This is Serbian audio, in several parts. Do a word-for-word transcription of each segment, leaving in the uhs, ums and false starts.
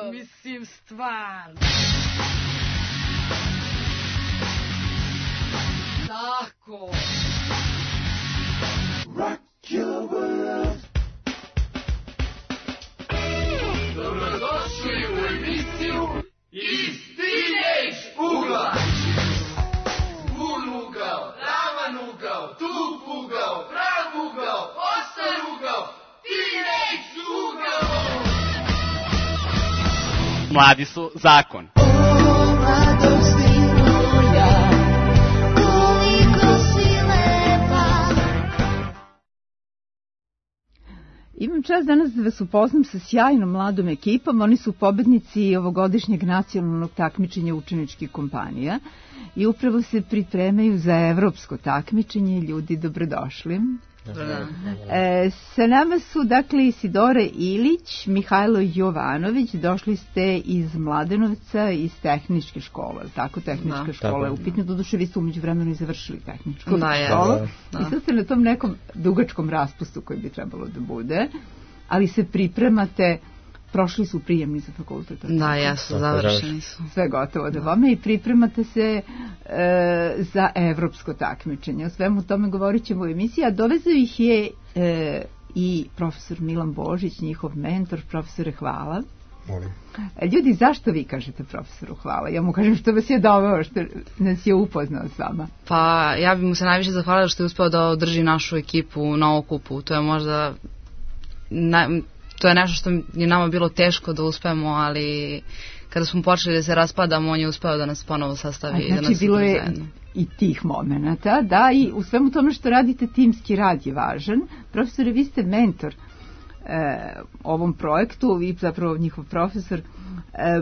mislim, stvarno. Tako. Rock your world. Dobrodošli u emisiju Iz Teenage ugla. Bun ugao, ravan ugao, tup ugao, prav ugao, ostar ugao, Teenage ugao. Mladi su zakon. Imam čast danas da vas upoznam sa sjajnom mladom ekipom. Oni su pobednici ovogodišnjeg nacionalnog takmičenja učeničkih kompanija i upravo se pripremaju za evropsko takmičenje. Ljudi, dobrodošli. E, sa nama su dakle Isidora Ilić, Mihajlo Jovanović. Došli ste iz Mladenovca, iz tehničke škole, tako, tehnička da, škola je upitna, doduše vi ste umeđu vremenu i završili tehničku da, školu da, da. I sad ste na tom nekom dugačkom raspustu koji bi trebalo da bude, ali se pripremate. Prošli su prijemni za fakultet. Da, jesu, završeni su. Sve gotovo da vome i pripremate se e, za evropsko takmičenje. O svemu tome govorit ćemo u emisiji, a dovezao ih je e, i profesor Milan Božić, njihov mentor. Profesore, hvala. Molim. Ljudi, zašto vi kažete profesoru hvala? Ja mu kažem što vas je doveo, što nas je upoznao s vama. Pa, ja bih mu se najviše zahvalila što je uspeo da održi našu ekipu na okupu. To je možda... Na, To je nešto što je nama bilo teško da uspemo, ali kada smo počeli da se raspadamo, on je uspeo da nas ponovo sastavi. A, znači, da nas bilo je zajedno. I tih momenata, da, i u svemu tome što radite, timski rad je važan. Profesore, vi ste mentor e, ovom projektu, vi zapravo njihov profesor. E,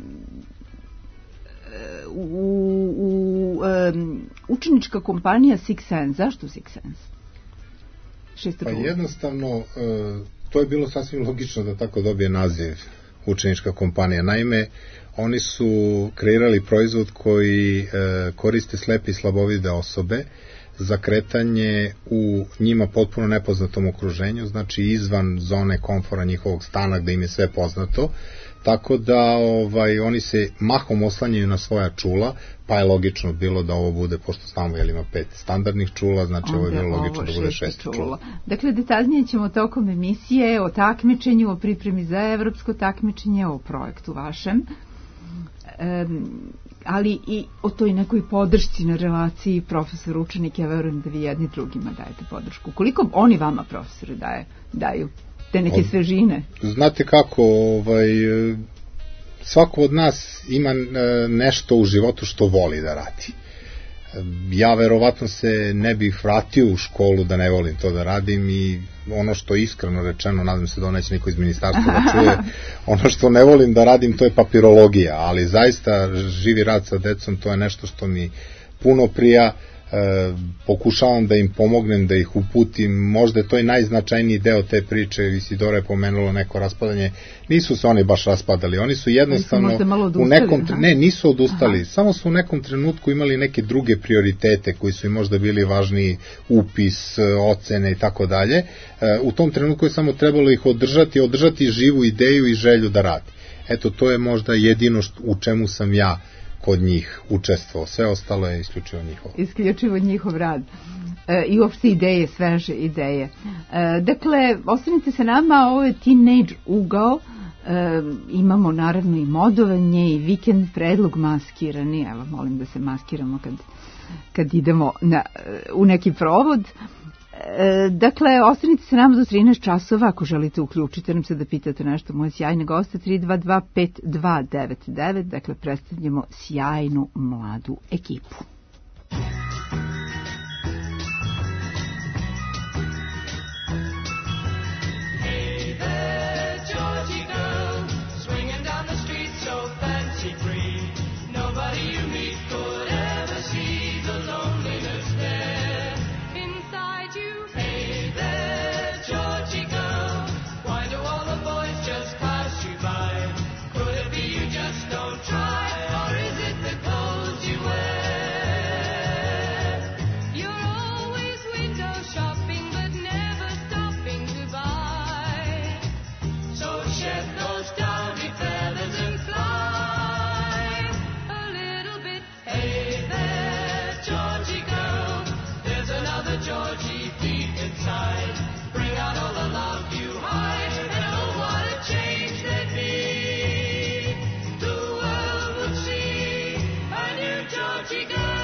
u, u e, učenička kompanija Six Sense, zašto Six Sense? Šesto pa jednostavno... E, to je bilo sasvim logično da tako dobije naziv učenička kompanija. Naime, oni su kreirali proizvod koji e, koriste slepe i slabovide osobe za kretanje u njima potpuno nepoznatom okruženju, znači izvan zone komfora njihovog stana gde im je sve poznato, tako da ovaj, oni se mahom oslanjaju na svoja čula, pa je logično bilo da ovo bude, pošto stamo jel ima pet standardnih čula, znači ovo je bilo logično da bude šest čula. čula. Dakle, detaljnije ćemo tokom emisije o takmičenju, o pripremi za evropsko takmičenje, o projektu vašem, um, ali i o toj nekoj podršci na relaciji profesor-učenik. Ja verujem da vi jedni drugima dajete podršku. Koliko oni vama, profesori, daje, daju te neke svežine? Znate kako, ovaj, svako od nas ima nešto u životu što voli da radi. Ja verovatno se ne bih vratio u školu da ne volim to da radim i ono što iskreno rečeno, nadam se da neće niko iz ministarstva da čuje, ono što ne volim da radim to je papirologija, ali zaista živi rad sa decom to je nešto što mi puno prija. E, pokušavam da im pomognem, da ih uputim, možda je to i najznačajniji deo te priče. Isidora je pomenulo neko raspadanje, nisu se oni baš raspadali, oni su jednostavno u nekom, ne, nisu odustali, aha, samo su u nekom trenutku imali neke druge prioritete koji su im možda bili važniji, upis, ocene i tako dalje. U tom trenutku je samo trebalo ih održati, održati živu ideju i želju da radi. Eto, to je možda jedino što, u čemu sam ja kod njih učestvovao, sve ostalo je isključivo njihov. Isključivo njihov rad. E, i uopšte ideje, sveže ideje. E, dakle, ostanite se nama, ovo je Teenage ugao, e, imamo naravno i modovanje i vikend predlog maskirani, evo molim da se maskiramo kad, kad idemo na, u neki provod. E, dakle, ostanite se nama do trinaest časova, ako želite uključite nam se da pitate nešto moje sjajne goste, tri dva dva pet dva devet devet, dakle predstavljamo sjajnu mladu ekipu. Try, or is it the clothes you wear? Georgie girl.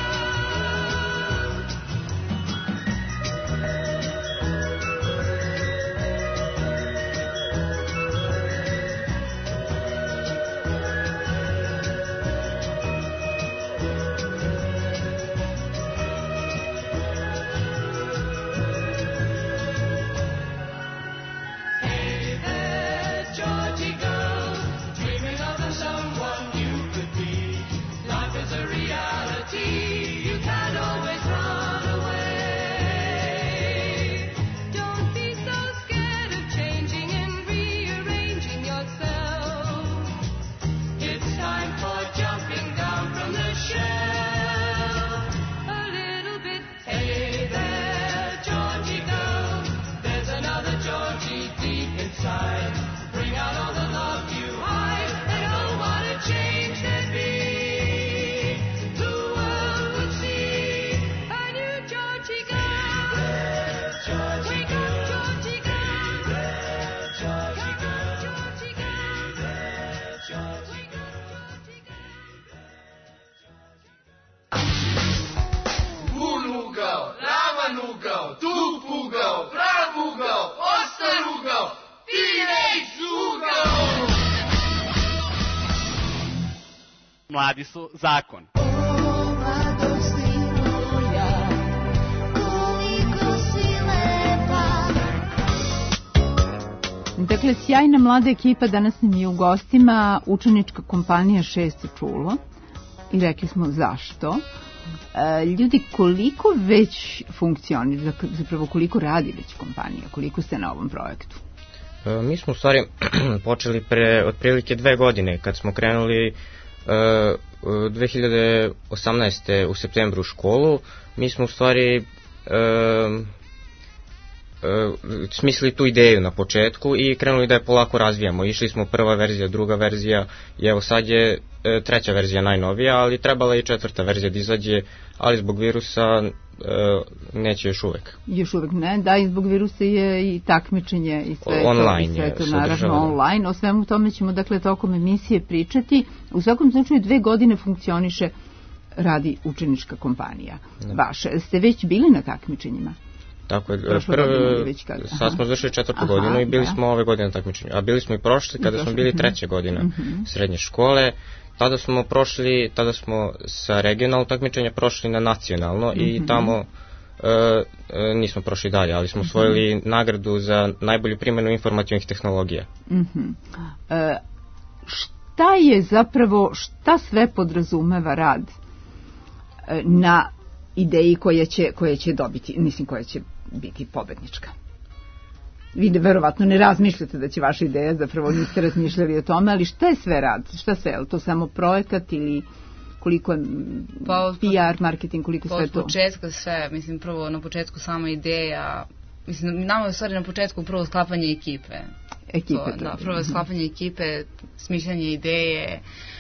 Hey there, Georgie girl, dreaming of the someone you could be. Life is a reality, you can't always run away. Don't be so scared of changing and rearranging yourself. It's time for jumping down from the shelf. A little bit, hey there, Georgie girl, there's another Georgie deep inside. Bring out all the love you hide, and oh, what a change there'd be. The world would see a new Georgie girl. Wake up, Georgie girl. Come on, Georgie girl. Wake up, Georgie girl. Bun ugao, ravan ugao, tup ugao, prav ugao, ostar ugao, teenage ugao. Mladi su zakon. Dakle, sjajna mlada ekipa, danas nam je u gostima učenička kompanija Šesto čulo i rekli smo zašto. E, ljudi, koliko već funkcionira, zapravo koliko radi već kompanija, koliko ste na ovom projektu? E, mi smo u stvari počeli pre otprilike dve godine kad smo krenuli e, dve hiljade osamnaeste. u septembru u školu. Mi smo u stvari e, smislili tu ideju na početku i krenuli da je polako razvijamo. Išli smo prva verzija, druga verzija i evo sad je e, treća verzija najnovija, ali trebala je i četvrta verzija da izađe, ali zbog virusa e, neće još uvek. Još uvek ne, da, i zbog virusa je i takmičenje i sve online to, i sve je, to naravno online. O svemu tome ćemo dakle tokom emisije pričati. U svakom slučaju dve godine funkcioniše, radi učenička kompanija. Da. Vaša, ste već bili na takmičenjima? Tako je, Prošle prv, godine već kada? sad smo završili četvrtu Aha, godinu i bili da. smo ove godine na takmičenju, a bili smo i prošli kada I smo prošli, bili mhm. treća godina Mhm. srednje škole. Tada smo prošli, tada smo sa regionalnog takmičenja prošli na nacionalno i Mhm. tamo e, e, nismo prošli dalje, ali smo osvojili nagradu za najbolju primjenu informativnih tehnologija. Mhm. E, šta je zapravo, šta sve podrazumeva rad e, na ideji koja će, koja će dobiti, mislim koja će biti pobednička? Vi ne, verovatno ne razmišljate da će vaša ideja, zapravo niste razmišljali o tome, ali šta je sve rad? Šta sve? Je li to samo projekat ili koliko je Pa, od- P R, marketing, koliko sve Od to? početka sve, mislim prvo na početku sama ideja, mislim nama je u stvari na početku prvo sklapanje ekipe. Ekipe. To, to da, je. prvo je sklapanje ekipe, smišljanje ideje,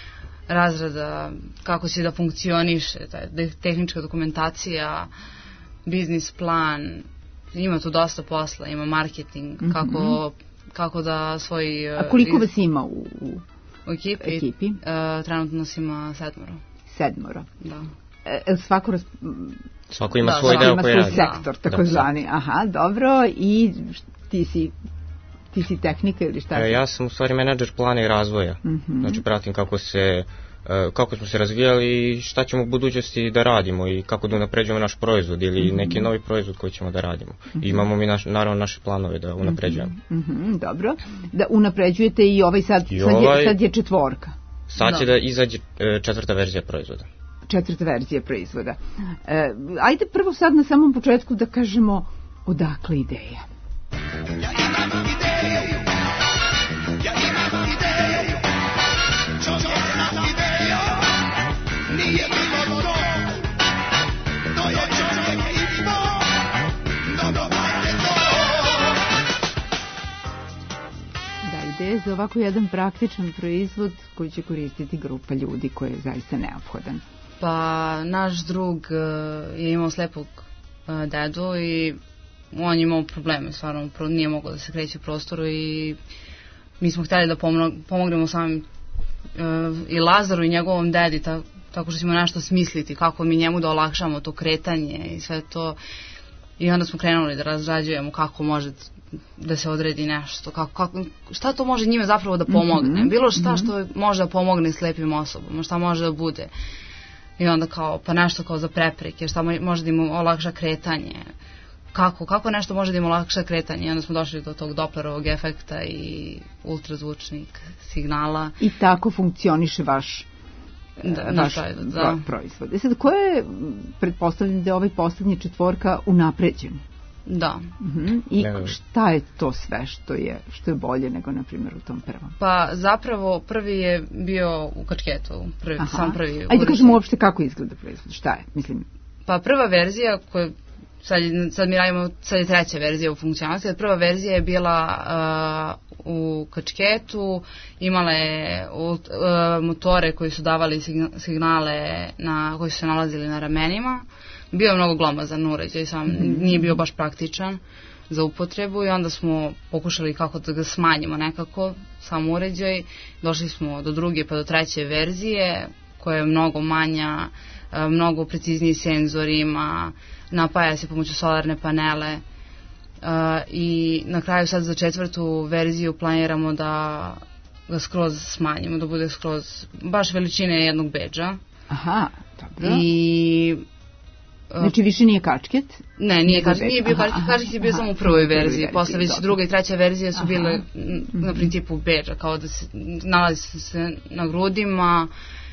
razrada kako će da funkcioniše, ta de- tehnička dokumentacija, biznis plan, ima tu dosta posla, ima marketing, Mhm. kako, kako da svoj... A koliko iz- vas ima u, u u ekipi? ekipi? E, trenutno nas ima sedmoro. sedmoro? Da. E, e, svako ras... Svako ima Da, svoj svako deo ima koji svoj radi. sektor, Da. takozvani. Aha, dobro. I ti si, ti si tehnika ili šta? E, ja sam u stvari menadžer plana i razvoja. Mhm. Znači pratim kako se e, kako smo se razvijali i šta ćemo u budućnosti da radimo i kako da unapređujemo naš proizvod ili Mhm. neki novi proizvod koji ćemo da radimo. I imamo mi naš, naravno naše planove da unapređujemo. Mhm, dobro. Da unapređujete i ovaj sad, I sad, je, ovaj- sad je četvorka. Sad će Da. da izađe e, četvrta verzija proizvoda. Četvrta verzija proizvoda. E, ajde prvo sad na samom početku da kažemo odakle ideja. Da, ideja za ovako jedan praktičan proizvod koji će koristiti grupa ljudi koji je zaista neophodan. Pa naš drug e, je imao slepog e, dedu i on je imao probleme, stvarno pro- nije mogao da se kreće u prostoru i mi smo htjeli da pomno- pomognemo samim e, i Lazaru i njegovom dedi, ta, tako što ćemo nešto smisliti, kako mi njemu da olakšamo to kretanje i sve to. I onda smo krenuli da razrađujemo kako može da se odredi nešto, kako, kako, šta to može njime zapravo da pomogne, Mhm, bilo šta mhm. što može da pomogne slepim osobama, šta može da bude. I onda kao, pa nešto kao za prepreke, šta mo- može da im olakša kretanje, kako, kako nešto može da im olakša kretanje. I onda smo došli do tog Dopplerovog efekta i ultrazvučnih signala. I tako funkcioniše vaš Da, e, naš vaš proizvod, da. pro- proizvod. E sad, koje je, pretpostavljam da je ovaj poslednji četvorka unapređen? Da. Mhm. I Ne. šta je to sve što je, što je bolje nego, na primjer, u tom prvom? Pa zapravo prvi je bio u kačketu, prvi, Aha. sam prvi. Ajde da uređaj. kažemo uopšte kako izgleda proizvod, šta je, mislim. Pa prva verzija koja sad, sad mi radimo, sad je treća verzija u funkcionalnosti. Prva verzija je bila uh, u kačketu, imala je uh, motore koji su davali signa- signale na, koji su se nalazili na ramenima. Bio je mnogo glomazan uređaj, sam nije bio baš praktičan za upotrebu i onda smo pokušali kako da ga smanjimo nekako, sam uređaj. Došli smo do druge pa do treće verzije koja je mnogo manja, e, mnogo precizniji senzor ima, napaja se pomoću solarne panele e, i na kraju sad za četvrtu verziju planiramo da ga skroz smanjimo, da bude skroz baš veličine jednog bedža. Aha, dobro. I Znači više nije kačket? ne, nije, Nego kač, nije bio aha, kačket, aha, kačket je bio aha, samo u prvoj prvoj verziji, verziji, posle već dobro. druga i treća verzija su Aha. bile m, na principu bedža, kao da se nalazi se na grudima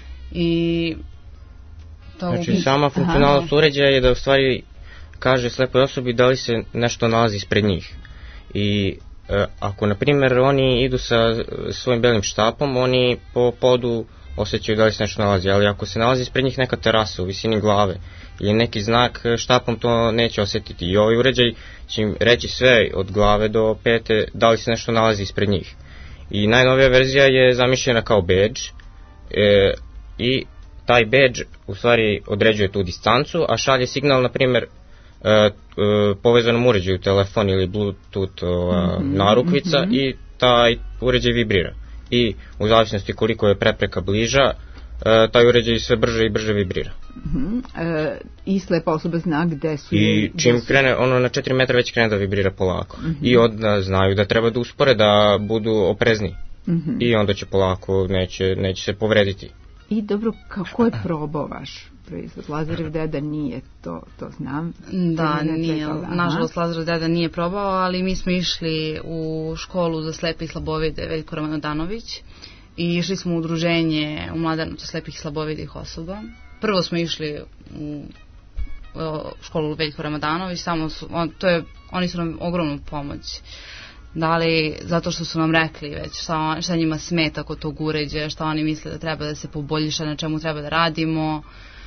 i to Znači, sama funkcionalnost uređaja je da u stvari kaže slepoj osobi da li se nešto nalazi ispred njih. I e, ako, na primjer, oni idu sa e, svojim belim štapom, oni po podu osjećaju da li se nešto nalazi, ali ako se nalazi ispred njih neka terasa u visini glave ili neki znak, e, štapom to neće osjetiti. I ovaj uređaj će im reći sve od glave do pete da li se nešto nalazi ispred njih. I najnovija verzija je zamišljena kao badge e, i taj badge u stvari određuje tu distancu, a šalje signal, na primjer, e, e, povezanom uređaju, telefon ili bluetooth ova, Mhm, narukvica, mhm. i taj uređaj vibrira. I u zavisnosti koliko je prepreka bliža, e, taj uređaj sve brže i brže vibrira. Mhm. E, I slepa osoba zna gde su... I je- čim gde su- krene, ono na četiri metra već krene da vibrira polako. I onda znaju da treba da uspore, da budu oprezni. Mhm. I onda će polako, neće, neće se povrediti. I dobro, kako je probao vaš proizvod? Lazarev deda nije, to, to znam. Da, Ne nije, čekala, aha. nažalost Lazarov deda nije probao, ali mi smo išli u školu za slepe i slabovide Veljko Ramadanović i išli smo u udruženje u Mladenovcu slepih i slabovidih osoba. Prvo smo išli u o, školu Veljko Ramadanović, samo su, on, to je, oni su nam ogromnu pomoć dali, zato što su nam rekli već šta, on- šta njima smeta kod tog uređaja, šta oni misle da treba da se poboljša, na čemu treba da radimo.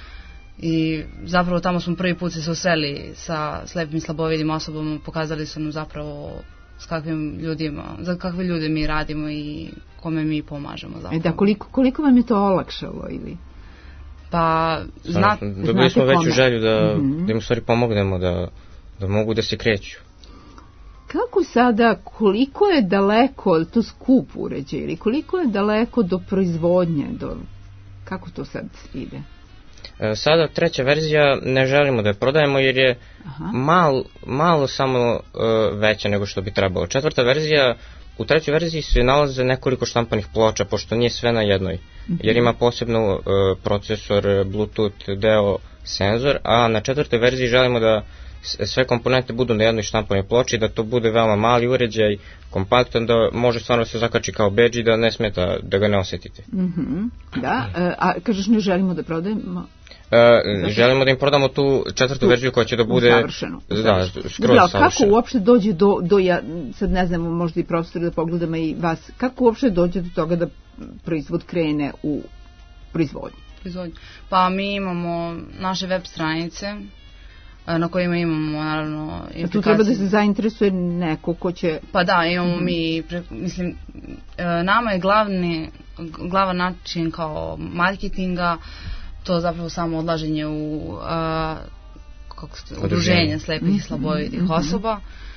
I zapravo tamo smo prvi put se susreli sa slepim i slabovidim osobama, pokazali su nam zapravo s kakvim ljudima, za kakve ljude mi radimo i kome mi pomažemo zapravo. E da, koliko, koliko vam je to olakšalo ili? Pa, zna, Dobili znate smo veću kome? želju da, Mhm. da im u stvari pomognemo, da, da mogu da se kreću. Kako sada, koliko je daleko, je li to skup uređaj ili koliko je daleko do proizvodnje, do, kako to sad ide? E, Sada treća verzija ne želimo da je prodajemo jer je Aha. mal, malo samo e, veća nego što bi trebalo. Četvrta verzija, u trećoj verziji se nalaze nekoliko štampanih ploča, pošto nije sve na jednoj, jer ima posebno e, procesor, Bluetooth, deo, senzor, a na četvrtoj verziji želimo da s- sve komponente budu na jednoj štampanoj ploči, da to bude veoma mali uređaj, kompaktan, da može stvarno da se zakači kao bedž i da ne smeta, da ga ne osjetite. Mhm. Da, e, a kažeš ne želimo da prodajemo? E, želimo da im prodamo tu četvrtu Tu, verziju koja će da bude Savršeno. da, skroz Dobro, ali kako savršena. uopšte dođe do, do ja, sad ne znamo, možda i profesor da pogledamo i vas, kako uopšte dođe do toga da proizvod krene u proizvodnju? proizvodnju. Pa mi imamo naše web stranice e, na kojima imamo naravno A tu treba da aplikacije. se zainteresuje neko ko će... Pa da, imamo mi, pre, mislim, e, nama je glavni, glavan način kao marketinga, to zapravo samo odlaženje u a, kako se, udruženje slepih i slabovidih osoba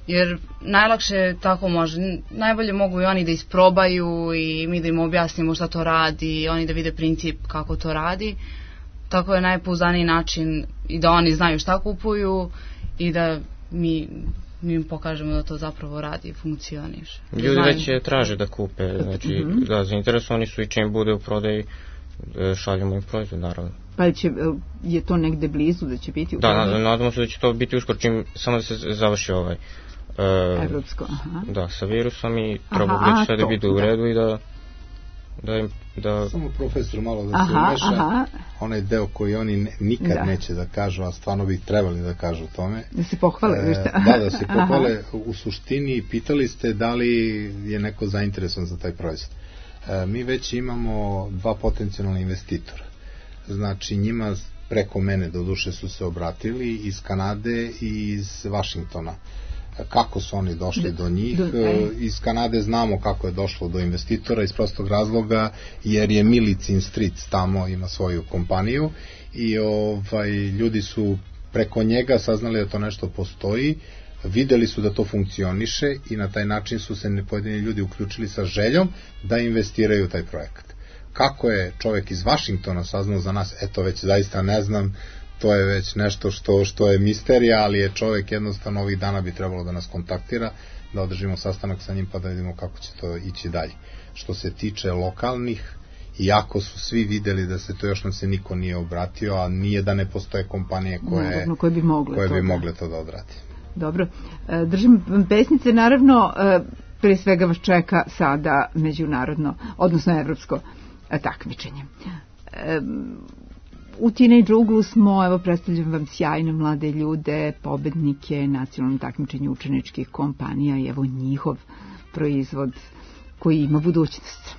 jer najlakše tako može, najbolje mogu i oni da isprobaju i mi da im objasnimo šta to radi, oni da vide princip kako to radi, tako je najpouzdaniji način i da oni znaju šta kupuju i da mi, mi im pokažemo da to zapravo radi i funkcioniše. Ljudi već je traže da kupe, znači mm-hmm. da, zainteresovani su i čim bude u prodaji šaljemo im proizvod, naravno. Pa će, je to negde blizu da će biti u da, prodaji? Da, nadamo se da će to biti uskoro čim, samo da se završi ovaj uh, Evropsko, aha. Da, sa virusom i treba već sve da bude u redu i da da im, da... Samo profesor malo da aha, se umeša, aha. onaj deo koji oni ne, nikad da. neće da kažu, a stvarno bi trebali da kažu tome. Da se pohvale, e, šta? Da, da se pohvale. U suštini pitali ste da li je neko zainteresovan za taj proizvod. E, mi već imamo dva potencijalna investitora. Znači njima preko mene do duše su se obratili iz Kanade i iz Vašingtona. Kako su oni došli do njih? Iz Kanade znamo kako je došlo do investitora iz prostog razloga jer je Milicin Stric tamo ima svoju kompaniju i ovaj, ljudi su preko njega saznali da to nešto postoji, videli su da to funkcioniše i na taj način su se pojedini ljudi uključili sa željom da investiraju u taj projekat. Kako je čovjek iz Vašingtona saznao za nas, eto već zaista ne znam, to je već nešto što, što je misterija, ali je čovjek jednostavno ovih dana bi trebalo da nas kontaktira, da održimo sastanak sa njim pa da vidimo kako će to ići dalje. Što se tiče lokalnih, iako su svi videli da se to još nam se niko nije obratio, a nije da ne postoje kompanije koje, naravno, koje bi mogle, koje to, bi da. mogle to da odradi. Dobro, držim pesnice, naravno, pre svega vas čeka sada međunarodno, odnosno evropsko takmičenje. U Teenage Uglu smo, evo predstavljam vam sjajne mlade ljude, pobednike nacionalnog takmičenja učeničkih kompanija i evo njihov proizvod koji ima budućnost.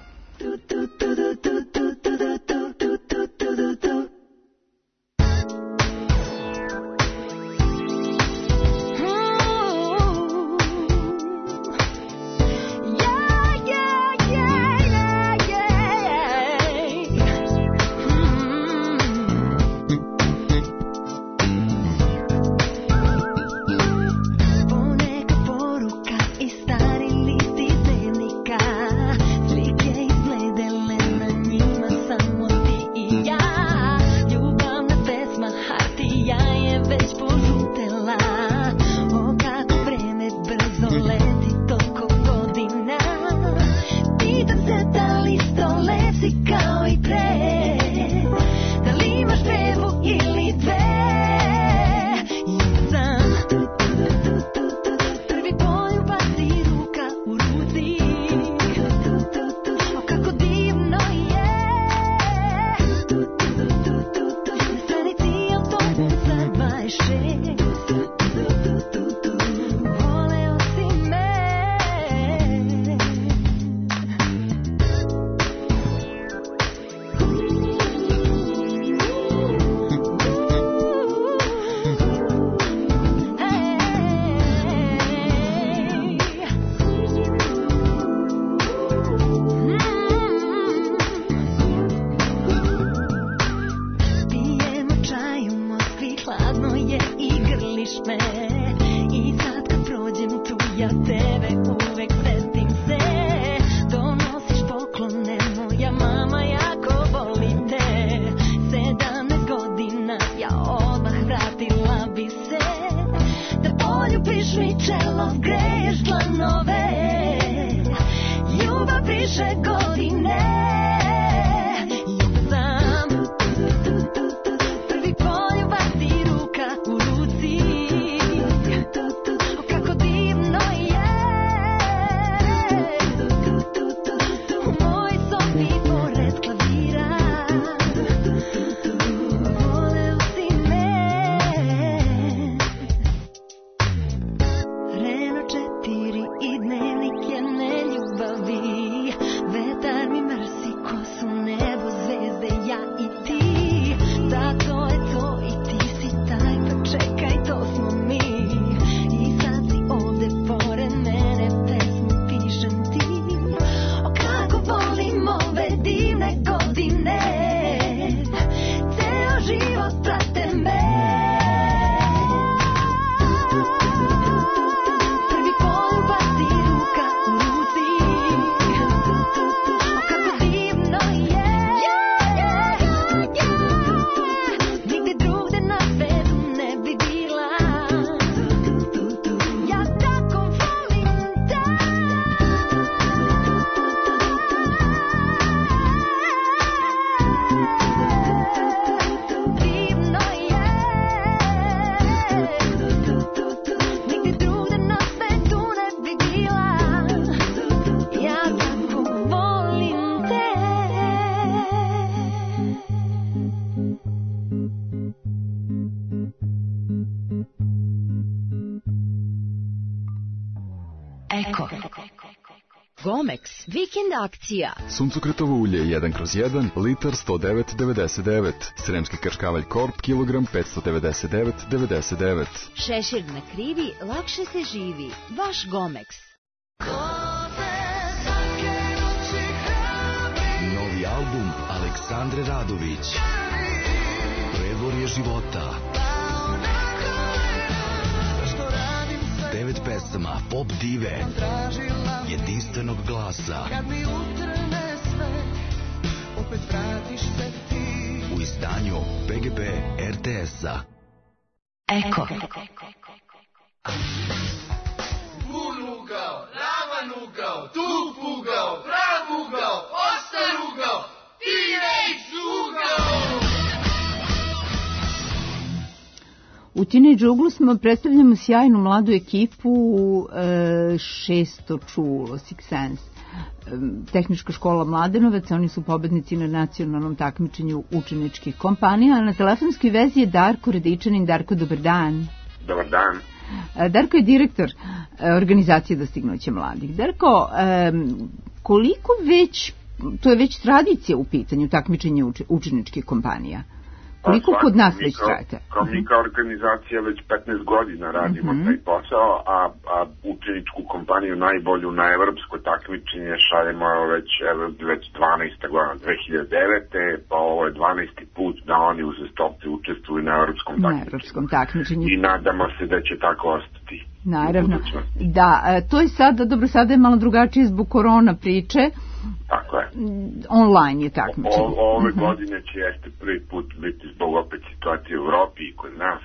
Eko. Gomex, vikend akcija. Suncokretovo ulje jedan kroz jedan, litar sto devet devedeset devet. Sremski krškavalj Korp, kilogram petsto devedeset devet devedeset devet. Šešir na krivi, lakše se živi. Vaš Gomex. Novi album Aleksandre Radović. Predvorje života. Devet pesama pop dive, jedinstvenog glasa. U izdanju P G P R T S-a. Eko. Bun ugao, ravan ugao, tup ugao, prav ugao, ostar ugao, teenage ugao. U Teenage uglu smo predstavljamo sjajnu mladu ekipu e, šesto čulo, Six Sense, e, tehnička škola Mladenovac, oni su pobednici na nacionalnom takmičenju učeničkih kompanija, a na telefonskoj vezi je Darko Radičanin. Darko, dobar dan. Dobar dan. E, Darko je direktor e, organizacije Dostignuće mladih. Darko, e, koliko već, to je već tradicija u pitanju takmičenja uč, učeničkih kompanija? Koliko pa, kod nas mi već kao, trajate? Kao mi kao organizacija već petnaest godina radimo uh-huh. taj posao, a, a učeničku kompaniju najbolju na evropsko takmičenje šaljemo već, evo, već dvanaesta godina, dve hiljade devete. Pa ovo je dvanaesti put da oni uzastopce učestvuju na evropskom takmičenju. Na evropskom takmičenju. I nadamo se da će tako ostati. Naravno. Da, to je sada, dobro, sada je malo drugačije zbog korona priče. Tako je. Online je takmičenje. O, ove uh-huh. godine će jeste prvi put biti zbog opet situacije u Evropi i kod nas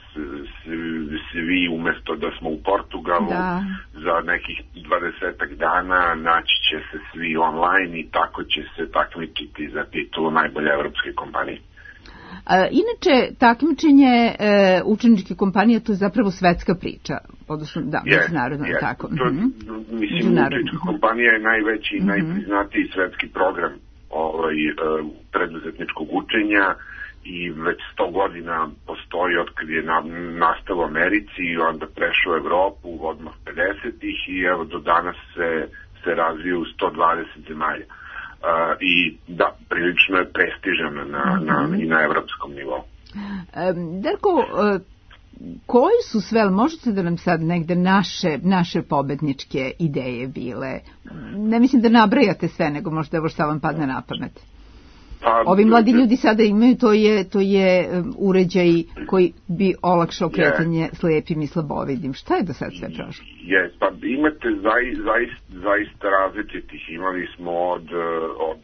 svi umesto da smo u Portugalu da. Za nekih dvadesetak dana naći će se svi online i tako će se takmičiti za titulu najbolje evropske kompanije. A, inače, takmičenje e, učeničke kompanije, to je zapravo svetska priča, odnosno, da, yes, međunarodno, yes. tako. To, mm-hmm. Mislim, učenička kompanija je najveći i mm-hmm. najpriznatiji svetski program ovaj, preduzetničkog učenja i već sto godina postoji od kad je na, nastalo u Americi i onda prešao u Evropu odmah pedesetih i evo do danas se, se razvije u sto dvadeset zemalja. Uh, i da, prilično je prestižan na, mm-hmm. na, i na evropskom nivou. Um, Darko, uh, koji su sve, možete da nam sad negde naše, naše pobedničke ideje bile? Ne mislim da nabrajate sve, nego možda evo šta vam padne na pamet. Pa, ovi mladi ljudi sada imaju, to je, to je um, uređaj koji bi olakšao kretanje je. Slijepim i slabovidim. Šta je do sad sve prošlo? Je, pa imate zai, zaista, zaista različitih. Imali smo od, od,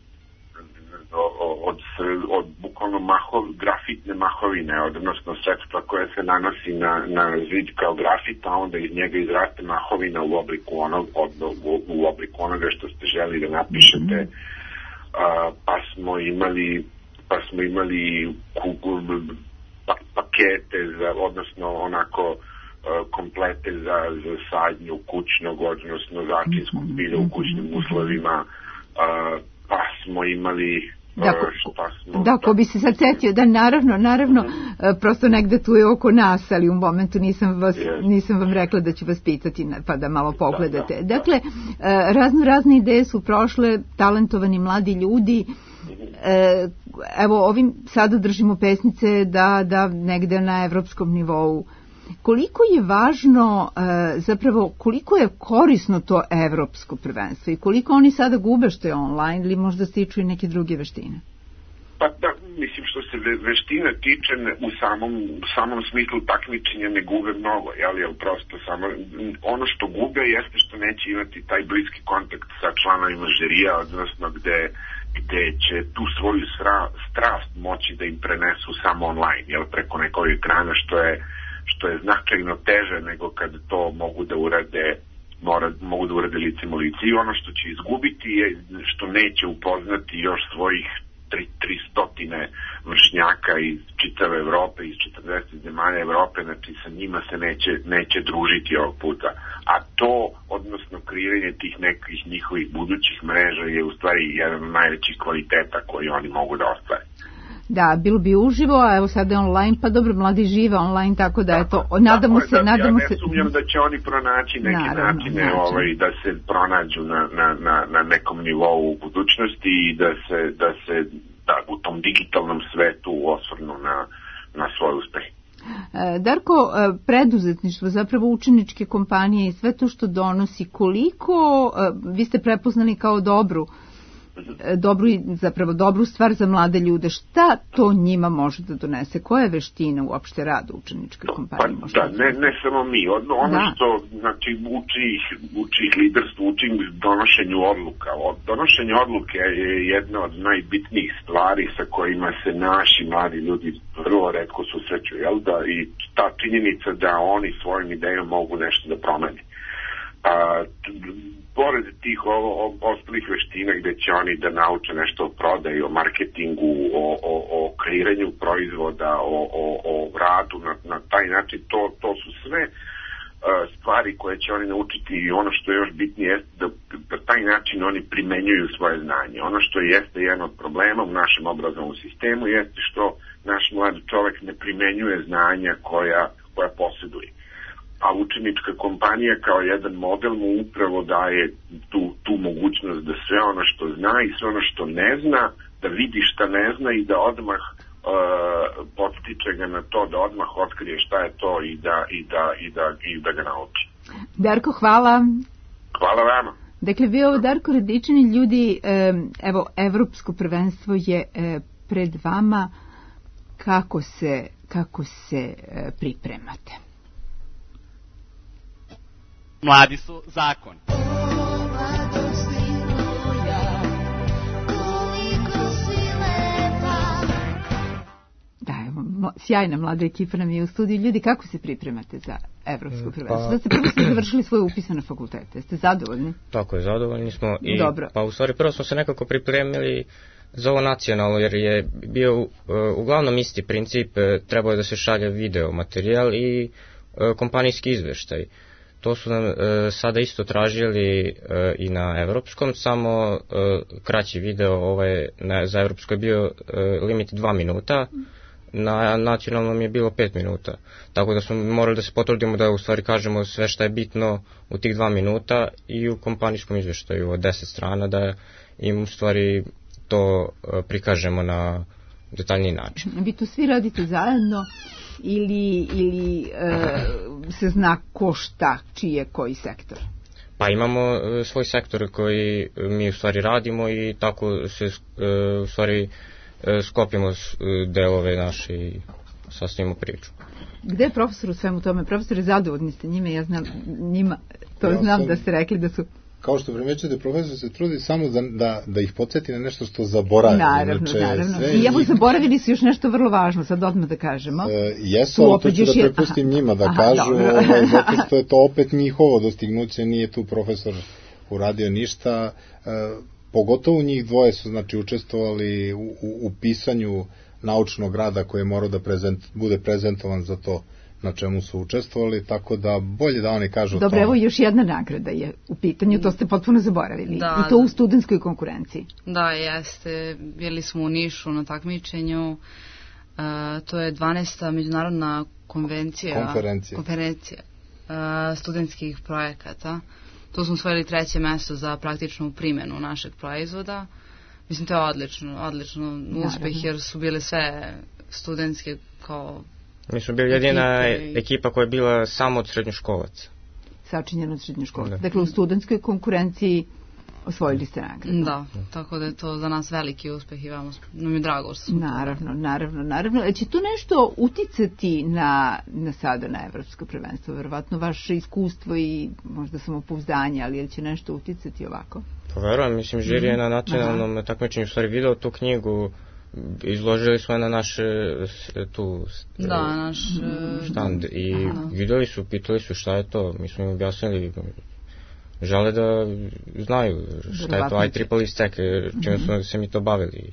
od, od, od bukvalno mahov, grafitne mahovine, odnosno sredstva koje se nanosi na, na zid kao grafit, a onda iz njega izraste mahovina u obliku, onog, od, u, u obliku onoga što ste želi da napišete. Mm-hmm. Uh, pa smo imali pa smo imali kugu, pa, pakete za, odnosno onako uh, komplete za, za sadnju kućnog, odnosno začinskog bilja u kućnim uslovima, uh, pa smo imali Da, ko, da, ko bi se sad setio, da, naravno, naravno, uh-huh. prosto negde tu je oko nas, ali u momentu nisam, vas, yes. nisam vam rekla da ću vas pitati, pa da malo pogledate. Da, da, dakle, da. razno razne ideje su prošle, talentovani mladi ljudi, uh-huh. evo, ovim sada držimo pesnice da, da negde na evropskom nivou. Koliko je važno, zapravo, koliko je korisno to evropsko prvenstvo i koliko oni sada gube što je online ili možda stiču i neke druge veštine? Pa da, mislim što se veština tiče u samom, u samom smislu takmičenja ne gube mnogo, jel, jel prosto samo, ono što gube jeste što neće imati taj bliski kontakt sa članovima žirija, odnosno gde, gde će tu svoju sra, strast moći da im prenesu samo online, jel, preko nekog ekrana, što je što je značajno teže nego kad to mogu da urade mora, mogu da urade licem u lice. I ono što će izgubiti je što neće upoznati još svojih tri stotine vršnjaka iz čitave Evrope, iz četrdeset zemalja Evrope, znači sa njima se neće, neće družiti ovog puta. A to, odnosno kreiranje tih nekih njihovih budućih mreža je u stvari jedan od najvećih kvaliteta koji oni mogu da ostvare. Da, bilo bi uživo, a evo sada je online, pa dobro, mladi žive online, tako da eto, nadamo se, da, nadamo ja se... ne sumnjam da će oni pronaći neke Naravno, načine način. ovaj, da se pronađu na, na, na, na nekom nivou u budućnosti i da se, da se da, u tom digitalnom svetu osvrnu na, na svoj uspeh. Darko, preduzetništvo, zapravo učeničke kompanije i sve to što donosi, koliko vi ste prepoznali kao dobru dobru, zapravo dobru stvar za mlade ljude, šta to njima može da donese? Koja je veština uopšte rada u učeničkoj kompaniji? Pa, da, ne, ne samo mi. Ono, ono da. što znači, uči ih, uči ih liderstvu, uči ih donošenju odluka. Donošenje odluke je jedna od najbitnijih stvari sa kojima se naši mladi ljudi vrlo retko susreću, jel da? I ta činjenica da oni svojim idejom mogu nešto da promeni. A, pored tih ovo, o, ostalih veština gde će oni da nauče nešto o prodaji, o marketingu, o, o, o kreiranju proizvoda, o, o, o radu na, na taj način, to, to su sve uh, stvari koje će oni naučiti i ono što je još bitnije jeste da na taj način oni primenjuju svoje znanje. Ono što jeste jedan od problema u našem obrazovnom sistemu jeste što naš mladi čovek ne primenjuje znanja koja, koja posjeduje. A učenička kompanija kao jedan model mu upravo daje tu, tu mogućnost da sve ono što zna i sve ono što ne zna, da vidi šta ne zna i da odmah uh, podstiče ga na to, da odmah otkrije šta je to i da, i da, i da, i da ga nauči. Darko, hvala. Hvala vama. Dakle, vi ovo, Darko Radičini, ljudi, evo, evropsko prvenstvo je pred vama. Kako se, kako se pripremate? Mladi su zakon. Da, evo, sjajna mlada ekipa nam je u studiju. Ljudi, kako se pripremate za evropsko prvenstvo? Da ste prvo ste završili svoje upise na fakultete. Ste zadovoljni? Tako je, zadovoljni smo. I, Dobro. Pa u stvari prvo smo se nekako pripremili za ovo nacionalno, jer je bio uh, uglavnom isti princip, uh, trebao je da se šalje video materijal i uh, kompanijski izveštaj. To su nam uh, sada isto tražili uh, i na evropskom, samo uh, kraći video, ovaj, na, za evropsko je bio uh, limit dva minuta, na nacionalnom je bilo pet minuta. Tako da smo morali da se potrudimo da u stvari kažemo sve što je bitno u tih dva minuta i u kompanijskom izveštaju od deset strana da im u stvari to uh, prikažemo na detaljniji način. Vi tu svi radite zajedno ili, ili e, se zna ko šta, čiji je koji sektor? Pa imamo e, svoj sektor koji mi u stvari radimo i tako se e, u stvari e, sklopimo e, delove naše i sastavimo priču. Gde je profesor u svemu tome? Profesor, zadovoljni ste njime, ja znam njima, to ja znam sam... da ste rekli da su... Kao što primećujete, profesor se trudi samo da, da, da ih podsjeti na nešto što zaboravi. Naravno, Inače, naravno. sve I evo njih... zaboravili su još nešto vrlo važno, sad odmah da kažemo. E, jesu, ali to ću da prepustim aha, njima da aha, kažu, ovaj, zato što je to opet njihovo dostignuće, nije tu profesor uradio ništa. E, pogotovo njih dvoje su znači učestvovali u, u, u pisanju naučnog rada koji je morao da prezent, bude prezentovan za to na čemu su učestvovali, tako da bolje da oni kažu Dobro, to. Evo još jedna nagrada je u pitanju, to ste potpuno zaboravili. Da, i to u studentskoj konkurenciji. Da, jeste. Bili smo u Nišu na takmičenju. Uh, to je dvanaesta međunarodna konvencija, konferencija, konferencija uh, studentskih projekata. Tu smo osvojili treće mesto za praktičnu primjenu našeg proizvoda. Mislim, to je odlično, odlično uspeh, jer su bile sve studentske kao... Mi smo bili jedina ekipe, ekipa koja je bila samo od srednjoškolaca. Sačinjena od srednjoškolaca. Dakle, u studentskoj konkurenciji osvojili ste nagradu. Da, tako da je to za nas veliki uspeh i vama nam je drago što smo Naravno, to. naravno, naravno. Će to nešto uticati na, na sada na evropsko prvenstvo? Verovatno vaše iskustvo i možda samopouzdanje, ali je će nešto uticati ovako? Pa verujem, mislim, žiri je na nacionalnom Aha. takmičenju u stvari video tu knjigu, izložili smo na naš tu da, naš štand i aha. videli su, pitali su šta je to, mi smo im objasnili, žele da znaju šta je to I triple E stack, čime smo se mi to bavili.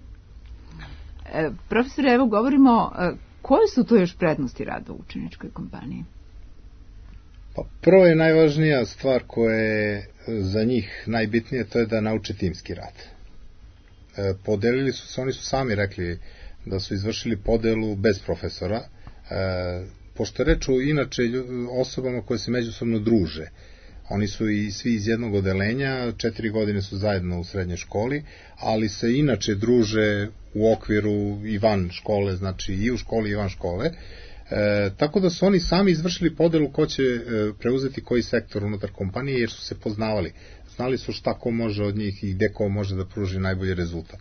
E, profesore, evo govorimo, koje su to još prednosti rada u učeničkoj kompaniji? Pa prvo je najvažnija stvar koja je za njih najbitnije, to je da nauče timski rad. Podelili su se, oni su sami rekli da su izvršili podelu bez profesora, e, pošto je reč o inače osobama koje se međusobno druže. Oni su i svi iz jednog odelenja, četiri godine su zajedno u srednjoj školi, ali se inače druže u okviru i van škole, znači i u školi i van škole. E, tako da su oni sami izvršili podelu ko će e, preuzeti koji sektor unutar kompanije, jer su se poznavali. Znali su šta ko može od njih i gde ko može da pruži najbolji rezultat.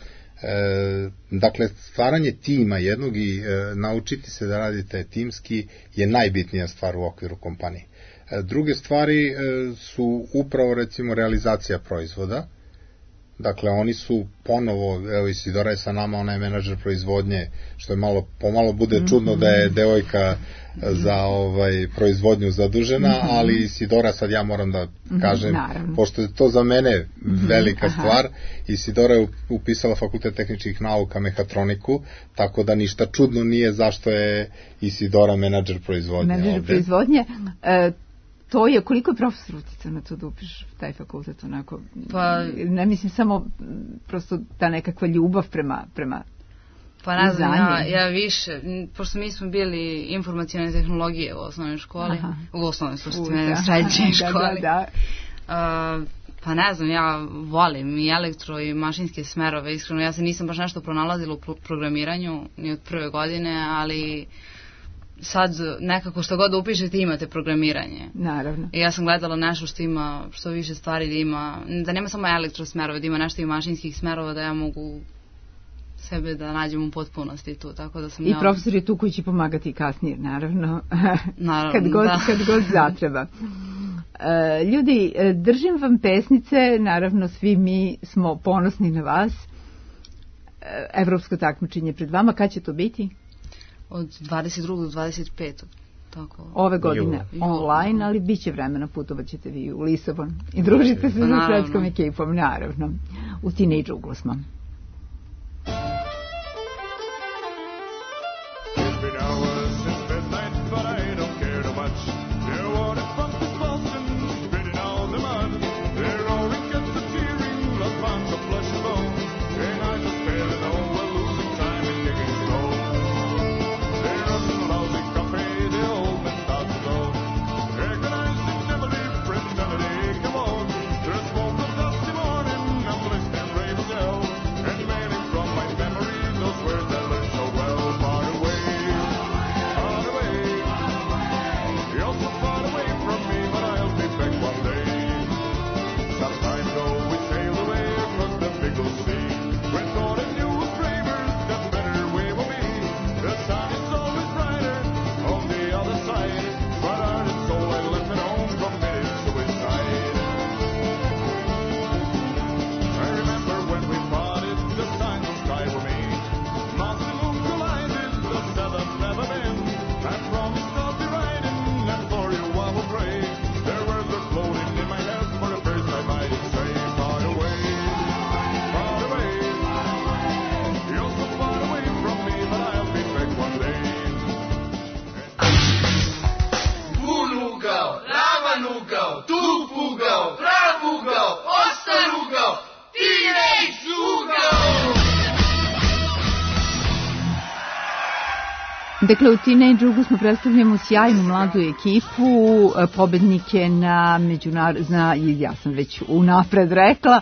E, dakle, stvaranje tima jednog i e, naučiti se da radite timski je najbitnija stvar u okviru kompanije. E, druge stvari e, su upravo, recimo, realizacija proizvoda. Dakle, oni su ponovo, evo Isidora je sa nama, ona je menadžer proizvodnje, što je malo, pomalo bude čudno da je devojka za ovaj proizvodnju zadužena, ali Isidora, sad ja moram da kažem, Naravno. pošto je to za mene velika stvar, Isidora je upisala Fakultet tehničkih nauka mehatroniku, tako da ništa čudno nije zašto je Isidora menadžer proizvodnje. Menadžer ovde. proizvodnje, e, to je, koliko je profesor uticao na to da upišeš taj fakultet onako, Pa, ne mislim samo prosto ta nekakva ljubav prema, prema pa ne znam, ja, znanju. ja više, m, pošto mi smo bili informacione tehnologije u osnovnoj školi, Aha. u osnovnoj slušati, U, ne, da. u srednjoj Da, školi. da, Uh, pa ne znam, ja volim i elektro i mašinske smerove, iskreno, ja se nisam baš nešto pronalazila u pro- programiranju ni od prve godine, ali sad nekako što god upišete imate programiranje. Naravno. I ja sam gledala nešto što ima, što više stvari da ima, da nema samo elektro smerove, da ima nešto i mašinskih smerova, da ja mogu sebe da nađem u potpunosti tu, tako da sam I ja... profesor je tu koji će pomagati kasnije, naravno, Naravno, kad, god, da. kad god zatreba. E, ljudi, e, držim vam pesnice, naravno svi mi smo ponosni na vas. E, Evropsko takmičenje pred vama, kad će to biti? Od dvadeset drugog do dvadeset petog Tako. Ove godine Jula. online, ali bit će vremena, putovat ćete vi u Lisabon i družite se sa svetskom ekipom, naravno. U Teenage Uglu smo. Dakle, u Teenage Uglu smo predstavljamo sjajnu mladu ekipu, pobednike na međunar... na, ja sam već unapred rekla,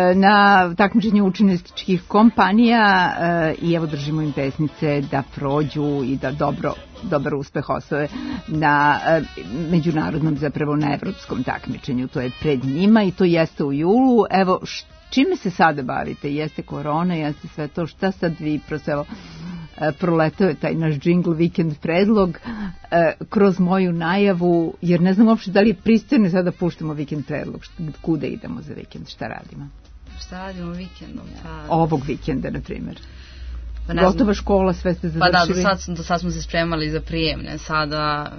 na takmičenju učeničkih kompanija i evo držimo im pesnice da prođu i da dobro, dobar uspeh osvoje na međunarodnom, zapravo na evropskom takmičenju. To je pred njima i to jeste u julu. Evo, čime se sada bavite? Jeste korona, jeste sve to, šta sad vi prosevo... proletao je taj naš džingl Vikend predlog e, kroz moju najavu, jer ne znam uopšte da li je pristojno sada puštamo Vikend predlog, kuda idemo za vikend, šta radimo? Šta radimo vikendom? Pa... Ovog vikenda, na primjer. Pa gotova škola, sve ste završili? Pa da, do sad, do sad smo se spremali za prijemne, sada...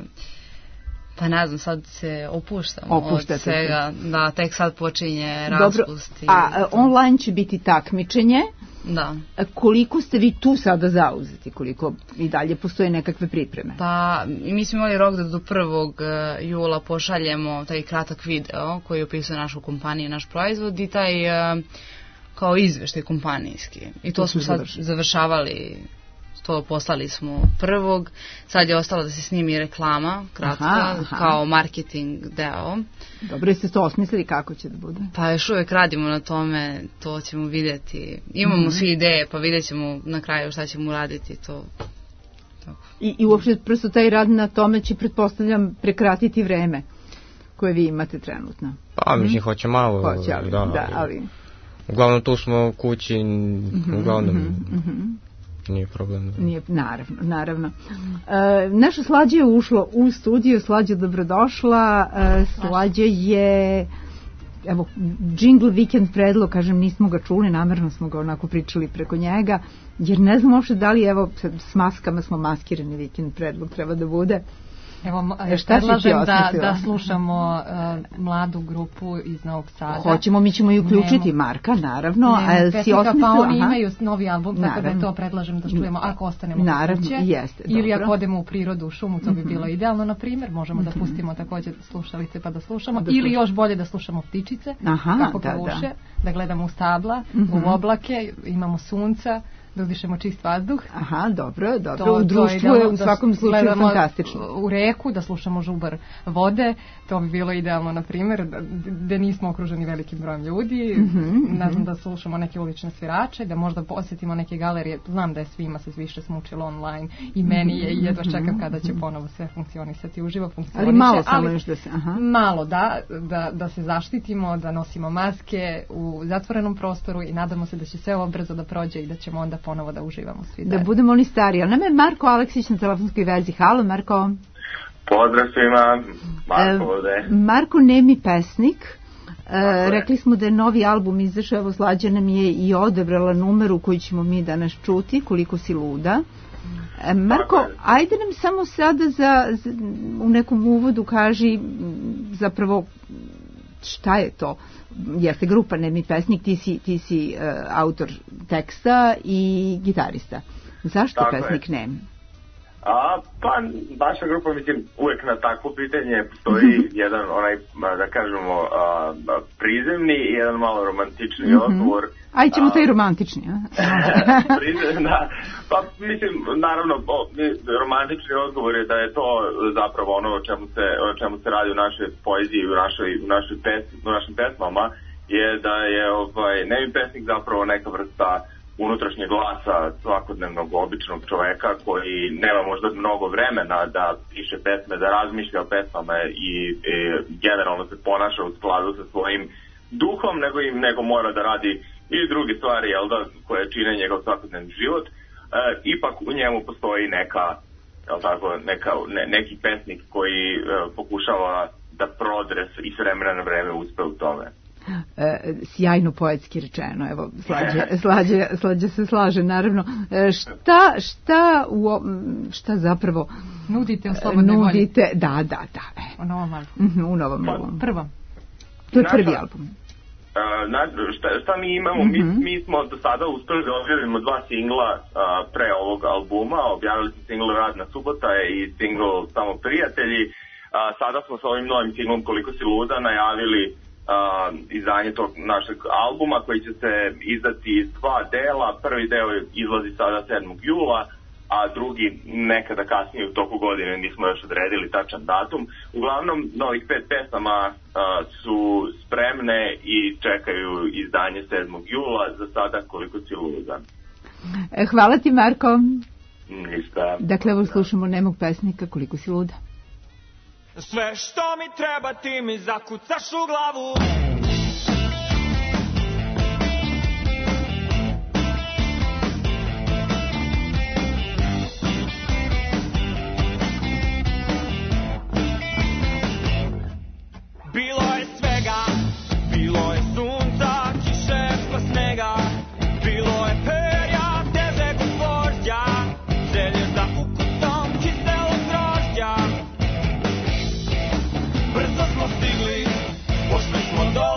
Pa ne znam, sad se opuštamo Opuštate od svega, se. Da, tek sad počinje raspust. Dobro, a online će biti takmičenje. Da. Koliko ste vi tu sada zauzeti, koliko i dalje postoje nekakve pripreme? Pa mi smo imali rok da do prvog jula pošaljemo taj kratak video koji opisuje našu kompaniju, naš proizvod i taj kao izveštaj kompanijski. I to, to smo sad završili. završavali, to poslali smo prvog, sad je ostalo da se snimi reklama, kratka, aha, aha. kao marketing deo. Dobro, jeste to osmislili kako će da bude? Pa još uvek radimo na tome, to ćemo vidjeti. Imamo mm-hmm. svi ideje, pa vidjet ćemo na kraju šta ćemo uraditi, to... I, I uopšte prosto taj rad na tome će, pretpostavljam, prekratiti vreme koje vi imate trenutno. Pa, mislim, hoće malo. Hoće, ali, da, da, ali... Uglavnom, tu smo kući, mm-hmm, uglavnom, mm-hmm. nije problem. Nije, naravno, naravno. E, naša Slađa je ušla u studiju, Slađa dobrodošla, e, Slađa je... Evo, džingl Vikend predlog, kažem, nismo ga čuli, namerno smo ga onako pričali preko njega, jer ne znam uopšte da li, evo, s maskama smo maskirani, Vikend predlog treba da bude. Evo, predlažem da, da slušamo uh, mladu grupu iz Novog Sada. Hoćemo, mi ćemo i uključiti Nemo, Marka, naravno. Nemo pesnika, pa oni aha. imaju novi album, tako da to predlažem da čujemo ako ostanemo naravno, kuće. Jeste, ili dobro. Ako odemo u prirodu, u šumu, to bi bilo idealno, na primjer. Možemo mm-hmm. da pustimo također slušalice pa da slušamo. Da ili još bolje da slušamo ptičice, aha, kako da, povuše, da. da gledamo u stabla, mm-hmm. u oblake, imamo sunca, da udišemo čist vazduh. Aha, dobro, dobro. To, u društvu je u svakom slučaju fantastično. U reku, da slušamo žubar vode, to bi bilo idealno, na primjer, da nismo okruženi velikim brojem ljudi, mm-hmm, ne znam, da slušamo neke ulične svirače, da možda posjetimo neke galerije, znam da je svima se više smučilo online i meni je, i jedva čekam kada će ponovo sve funkcionisati, uživo funkcioniše. Ali malo samo još da se, aha. Malo, da, da, da se zaštitimo, da nosimo maske u zatvorenom prostoru i nadamo se da će sve ovo brzo da prođe i da ćemo onda ponovo da uživamo svi da budemo oni stari. Ali nam je Marko Aleksić na telefonskoj vezi. Halo, Marko. Pozdrav svima. Marko ovde. E, Marko nemi pesnik. E, rekli smo da je novi album izašao, evo Slađa nam je i odebrala numeru koju ćemo mi danas čuti, Koliko si luda. E, Marko, ajde nam samo sada za, za, u nekom uvodu kaži zapravo šta je to? Jeste grupa Nemi pesnik, ti si, ti si uh, autor teksta i gitarista. Zašto tako pesnik je. Nemi? A, pa, naša grupa, mislim, uvek na takvo pitanje postoji jedan, onaj, da kažemo, a, prizemni i jedan malo romantični mm-hmm. odgovor. Aj, ćemo taj romantični, a? Prizem, da. Pa, mislim, naravno, o, romantični odgovor je da je to zapravo ono o čemu se, o čemu se radi u našoj poeziji, u našoj, u našoj pes, u našim pesmama, je da je, ovaj, Nemi pesnik zapravo neka vrsta unutrašnjeg glasa svakodnevnog običnog čoveka koji nema možda mnogo vremena da piše pesme, da razmišlja o pesmama i, i generalno se ponaša u skladu sa svojim duhom, nego im nego mora da radi i druge stvari, jel da, koje čine njegov svakodnevni život. E, ipak u njemu postoji neka, jel tako, neka, ne, neki pesnik koji e, pokušava da prodre i s vremena na vreme uspe u tome. E, sjajno poetski rečeno, evo slađe, slađe, slađe se slaže naravno. E, šta, šta, u, šta zapravo nudite u slobodnoj volji? Nudite, da, da, da. U novom albumu. Mm-hmm, u novom albumu. Prvom. To je prvi album. Uh, na, šta, šta mi imamo? Mm-hmm. mi, mi smo do sada uspeli da objavimo dva singla uh, pre ovog albuma. Objavili smo singl Radna subota i singl Samo prijatelji. Uh, sada smo sa ovim novim singlom Koliko si luda najavili Uh, izdanje tog našeg albuma koji će se izdati iz dva dela. Prvi deo izlazi sada sedmog jula, a drugi nekada kasnije u toku godine, nismo još odredili tačan datum. Uglavnom, novih pet pesama uh, su spremne i čekaju izdanje sedmog jula. Za sada Koliko si luda. Hvala ti, Marko. Ništa. Dakle, evo slušamo nemog pesnika Koliko si luda. Sve što mi treba ti mi zakucaš u glavu. Bilo je svega, bilo je sunca, kiše pa snega. Bilo je perja, težeg od gvožđa, želje za ukusom kiselog grožđa. Brzo smo stigli, pošli smo do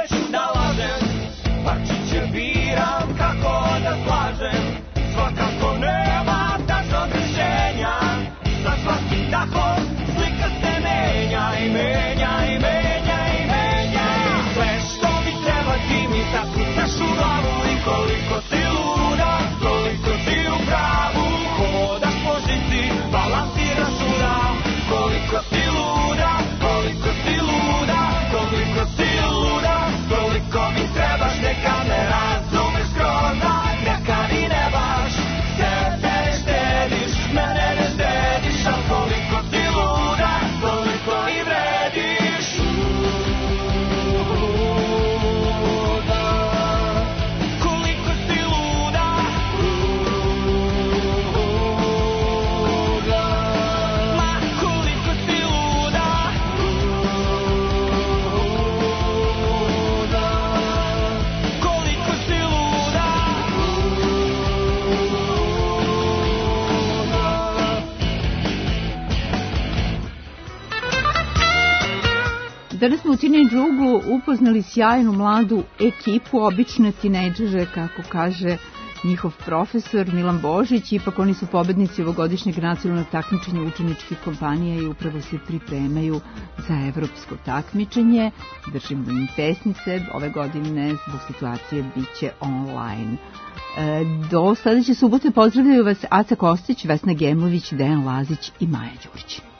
neću da lažem, parčiće biram kako da slažem. Svakako nema tačnog rješenja, sa svakim dahom slika se menja i menja i menja i menja. Sve što mi treba ti mi zakucaš u glavu i koliko si luda, koliko si u pravu. Hodaš po žici, balansiraš svuda, koliko si luda, koliko si luda, koliko si luda, koliko mi trebaš, neka me razumeš skroz, neka ni ne baš, sebe ne štediš, mene ne štediš, a koliko si luda, koliko i vrediš. Luda, koliko si luda, luda, ma koliko si luda, luda, koliko si luda, Danas smo u Teenage Uglu upoznali sjajnu mladu ekipu, obične tinejdžere, kako kaže njihov profesor Milan Božić. Ipak oni su pobednici ovogodišnjeg nacionalnog takmičenja učeničkih kompanija i upravo se pripremaju za evropsko takmičenje. Držimo im pesnice, ove godine zbog situacije biće online. E, do sledeće subote pozdravljaju vas Aca Kostić, Vesna Gemović, Dejan Lazić i Maja Đurić.